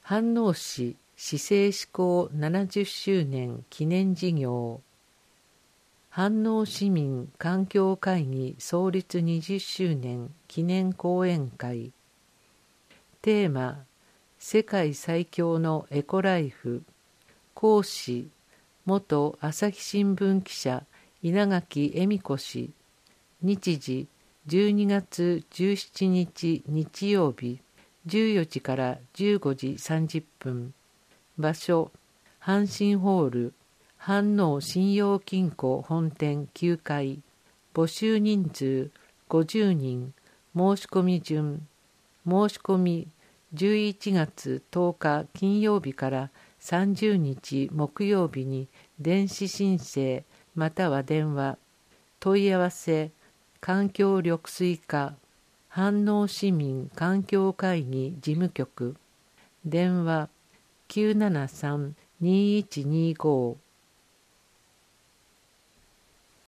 飯能市市政施行70周年記念事業、飯能市民環境会議創立20周年記念講演会。テーマ、世界最強のエコライフ。講師、元朝日新聞記者稲垣恵美子氏。日時、12月17日日曜日、14時から15時30分。場所、阪神ホール、飯能信用金庫本店9階。募集人数50人。申し込み順。申し込み11月10日金曜日から30日木曜日に電子申請または電話。問い合わせ、環境緑水課、飯能市民環境会議事務局。電話973-2125